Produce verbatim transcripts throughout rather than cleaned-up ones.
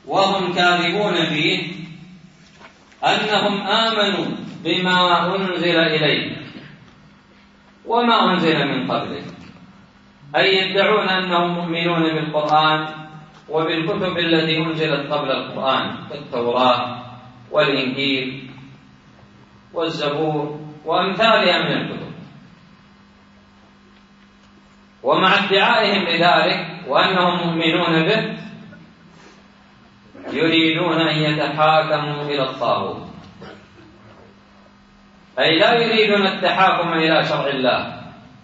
وهم كاذبون فيه أنهم آمنوا بما أنزل إليه وما أنزل من قبله، أي يدعون أنهم مؤمنون بالقرآن وبالكتب التي أنزلت قبل القرآن كالتوراة والإنجيل والزبور وأمثالها من الكتب. ومع ادعائهم بذلك وأنهم مؤمنون به يريدون أن يتحاكموا إلى الطاغوت، أي لا يريدون التحاكم إلى شرع الله،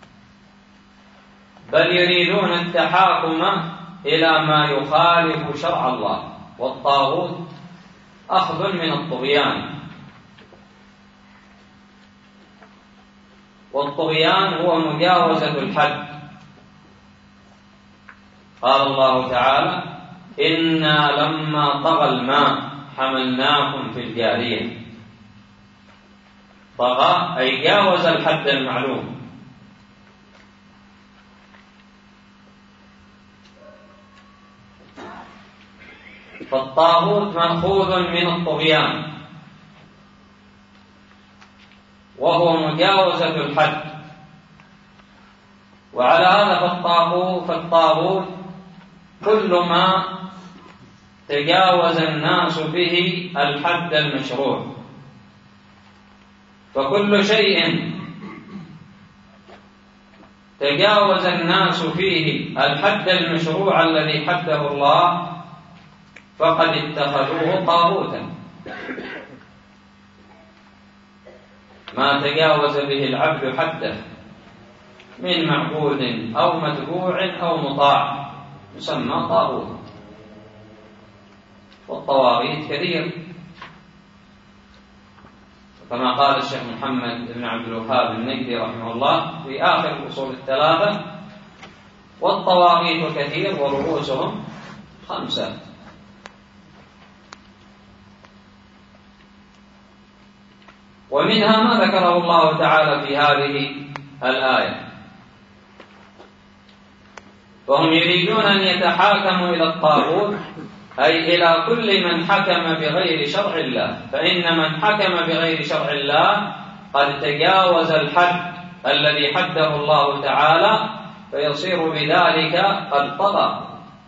بل يريدون التحاكم إلى ما يخالف شرع الله. والطاغوت أخذ من الطغيان، والطغيان هو مجاوزة الحد. قال الله تعالى: إنا لما طغى الماء حملناكم في الجارية. طغى أي جاوز الحد المعلوم. فالطاغوت مأخوذ من الطغيان وهو مجاوزة الحد، وعلى هذا فالطاغوت فالطاغوت كل ما تجاوز الناس به الحد المشروع. فكل شيء تجاوز الناس فيه الحد المشروع الذي حده الله فقد اتخذوه طاغوتا. ما تجاوز به العبد حده من معبود أو متبوع أو مطاع يسمى طاغوت. والطواغيت كثير، كما قال الشيخ محمد بن عبد الوهاب النجدي رحمه الله في آخر الأصول الثلاثة: والطواغيت كثير ورؤوسهم خمسة. ومنها ما ذكره الله تعالى في هذه الآية: فهم يريدون أن يتحاكموا إلى الطاغوت، أي إلى كل من حكم بغير شرع الله، فإن من حكم بغير شرع الله قد تجاوز الحد الذي حده الله تعالى، فيصير بذلك قد طغى.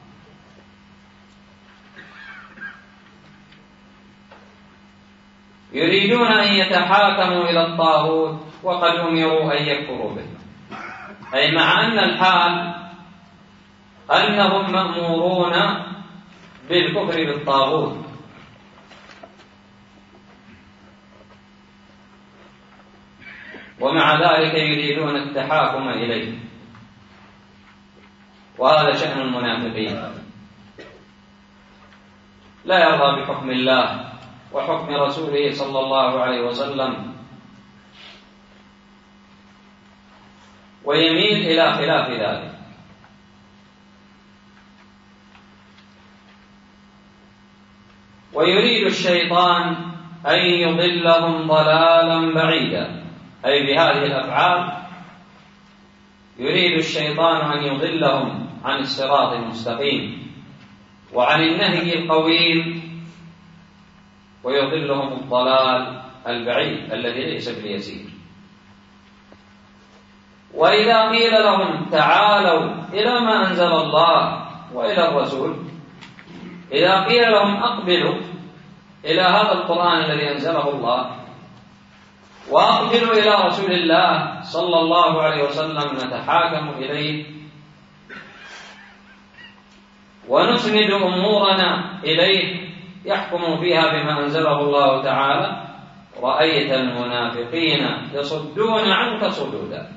يريدون أن يتحاكموا إلى الطاغوت وقد أمروا أن يكفروا به، أي مع أن الحال أنهم مأمورون بالكفر بالطاغوت، ومع ذلك يريدون التحاكم إليه. وهذا شأن المنافقين، لا يرضى بحكم الله وحكم رسوله صلى الله عليه وسلم، ويميل إلى خلاف ذلك. ويريد الشيطان أن يضلهم ضلالا بعيدا، أي بهذه الأفعال يريد الشيطان أن يضلهم عن الصراط المستقيم وعن النهي القويم، ويضلهم الضلال البعيد الذي ليس باليسير. وإذا قيل لهم تعالوا إلى ما أنزل الله وإلى الرسول، إذا قيل لهم أقبلوا إلى هذا القرآن الذي أنزله الله وأقبلوا إلى رسول الله صلى الله عليه وسلم نتحاكم إليه ونسند أمورنا إليه يحكم فيها بما أنزله الله تعالى، رأيت المنافقين يصدون عنك صدودا،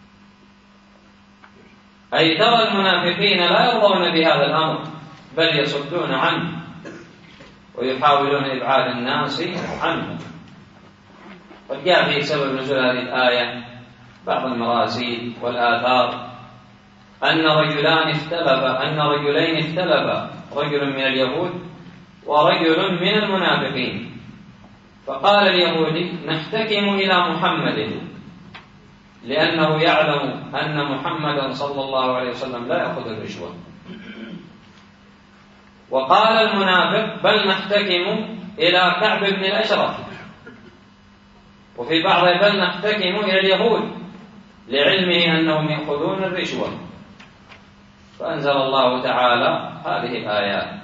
أي ترى المنافقين لا يرضون بهذا الأمر بل يصدون عنه ويحاولون إبعاد الناس عنه. قد جاء في سبب نزول هذه الآية بعض المراسيل والآثار أن رجلان اختلفا أن رجلين اختلفا رجل من اليهود ورجل من المنافقين، فقال اليهودي نحتكم إلى محمد لأنه يعلم أن محمدا صلى الله عليه وسلم لا يأخذ الرشوة، وقال المنافق بل نحتكم إلى كعب بن الأشرف، وفي بعضها بل نحتكم إلى اليهود لعلمه أنهم يأخذون الرشوة. فأنزل الله تعالى هذه الآيات: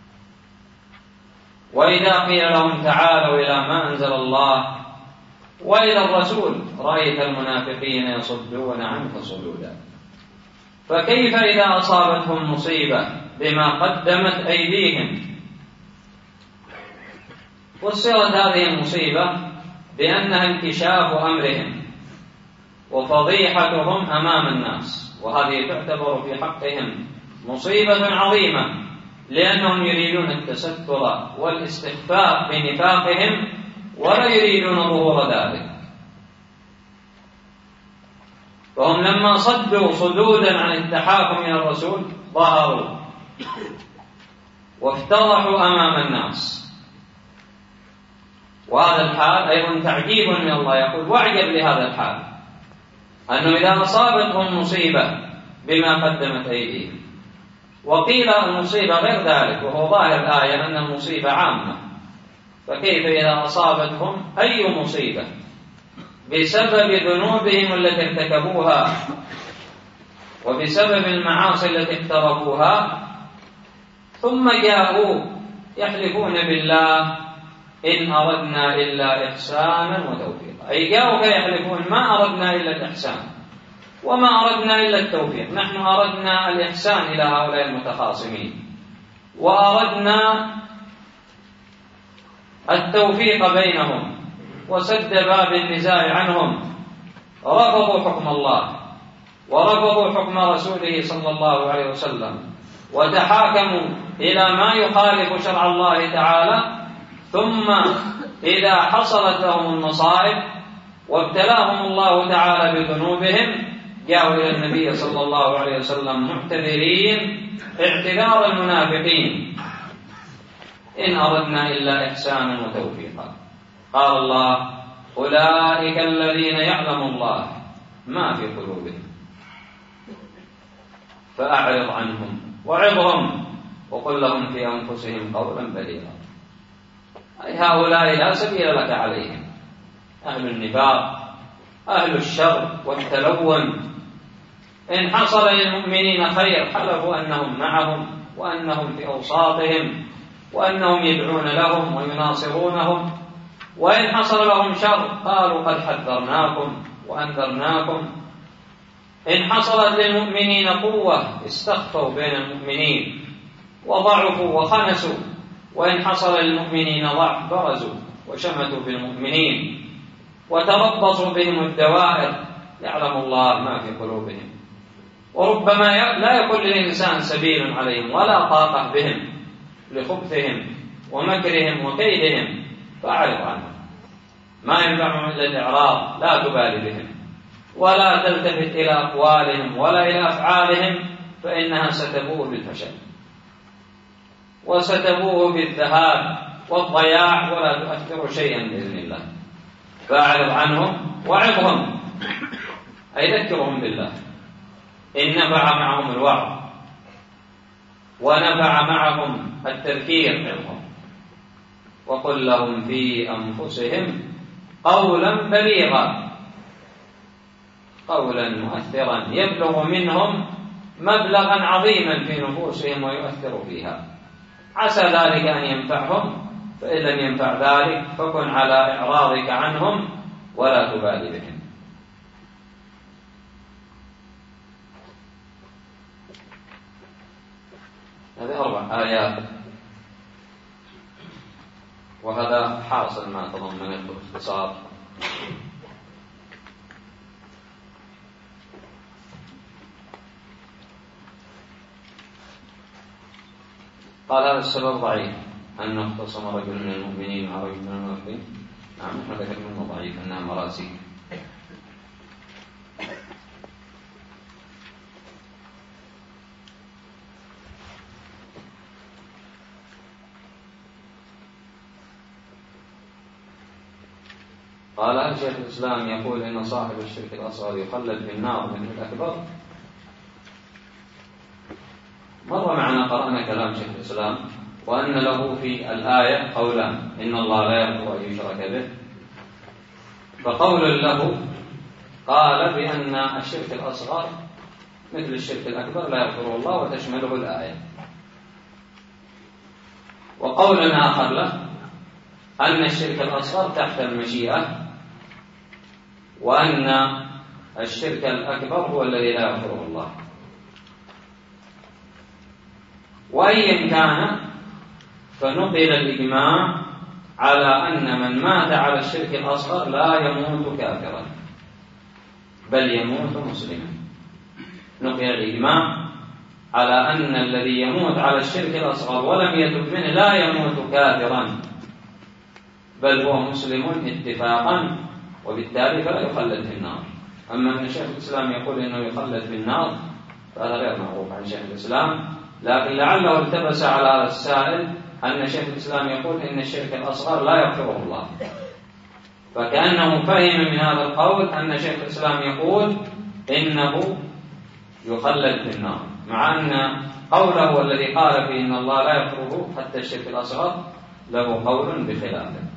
وإذا قيل لهم تعالوا إلى ما أنزل الله وإلى الرسول رأيت المنافقين يصدون عنك صدودا. فكيف إذا أصابتهم مصيبة بما قدمت أيديهم؟ فسرت هذه المصيبة بأنها انكشاف أمرهم وفضيحتهم أمام الناس، وهذه تعتبر في حقهم مصيبة عظيمة، لأنهم يريدون التستر والاستخفاف بنفاقهم ولا يريدون ظهور ذلك. فهم لما صدوا صدودا عن التحاكم إلى الرسول ظهروا وافتضحوا أمام الناس. وهذا الحال أيضا تعجيب من الله، يقول واعجب لهذا الحال أنه إذا أصابتهم مصيبة بما قدمت أيديهم. وقيل المصيبة غير ذلك، وهو ظاهر الآية أن المصيبة عامة، فكيف إذا أصابتهم أي مصيبة بسبب ذنوبهم التي ارتكبوها وبسبب المعاصي التي اقترفوها ثم جاءوا يحلفون بالله إن أردنا إلا إحسانا وتوفيقا، أي جاءوا فيحلفون ما أردنا إلا الإحسان وما أردنا إلا التوفيق، نحن أردنا الإحسان إلى هؤلاء المتخاصمين وأردنا التوفيق بينهم وسد باب النزاع عنهم. رفضوا حكم الله ورفضوا حكم رسوله صلى الله عليه وسلم وتحاكموا إلى ما يخالف شرع الله تعالى، ثم إذا حصلت لهم المصائب وابتلاهم الله تعالى بذنوبهم جاءوا إلى النبي صلى الله عليه وسلم معتذرين اعتذار المنافقين إن أردنا إلا إحسانا وتوفيقا. قال الله أولئك الذين يعلم الله ما في قلوبهم فأعرض عنهم وعظهم وقل لهم في أنفسهم قولا بليغا. أي هؤلاء لا سبيل لك عليهم، أهل النفاق أهل الشر والتلون. إن حصل للمؤمنين خير حلفوا أنهم معهم وأنهم في أوساطهم وأنهم يدعون لهم ويناصرونهم، وإن حصل لهم شر قالوا قد حذرناكم وأنذرناكم. إن حصلت للمؤمنين قوة استخفوا بين المؤمنين وضعفوا وخنسوا، وإن حصل للمؤمنين ضعف برزوا وشمتوا بالمؤمنين وتربصوا بهم الدوائر. يعلم الله ما في قلوبهم، وربما لا يكون للإنسان سبيل عليهم ولا طاقة بهم لخبثهم ومكرهم وكيدهم، فأعرض عنهم. ما ينفعهم إلا الإعراض، لا تبالي بهم ولا تلتفت إلى أقوالهم ولا إلى أفعالهم، فإنها ستبوء بالفشل وستبوء بالذهاب والضياع ولا تؤثر شيئا بإذن الله. فأعرض عنهم وعظهم، أي ذكرهم بالله إن نفع معهم الوعظ ونفع معهم التذكير عظهم، وقل لهم في أنفسهم قولا بليغا، قولا مؤثرا يبلغ منهم مبلغا عظيما في نفوسهم ويؤثر فيها، عسى ذلك أن ينفعهم، فإن لم ينفع ذلك فكن على إعراضك عنهم ولا تبالي بهم. هذه أربع آيات، وهذا حاصل ما تضمنه باختصار. قال هذا السبب ضعيف أن اختصم رجل من المؤمنين مع رجل من المنافقين. نعم نحن ذكرنا أنه ضعيف أنها مراسيل. قال هل شيخ الإسلام يقول إن صاحب الشرك الأصغر يخلد في النار من الأكبر؟ مر معنا قرأنا كلام شيخ الإسلام وأن له في الآية قولان: إن الله لا يغفر أن يشرك به، فقول له قال بأن الشرك الأصغر مثل الشرك الأكبر لا يغفره الله وتشمله الآية. وقول آخر له أن الشرك الأصغر تحت المشيئة، وأن الشرك الأكبر هو الذي لا يغفره الله. وأيا كان فنقل الإجماع على أن من مات على الشرك الأصغر لا يموت كافرا بل يموت مسلما. نقل الإجماع على أن الذي يموت على الشرك الأصغر ولم يتب منه لا يموت كافرا بل هو مسلم اتفاقا، وبالتالي فلا يخلد في النار. أما أن شيخ الإسلام يقول إنه يخلد في النار فهذا غير معروف عن شيخ الإسلام، لكن لعله التبس على هذا السائل أن شيخ الإسلام يقول إن الشرك الأصغر لا يغفره الله، فكأنه فهم من هذا القول أن شيخ الإسلام يقول إنه يخلد في النار، مع أن قوله الذي قال فيه إن الله لا يغفره حتى الشرك الأصغر له قول بخلافه.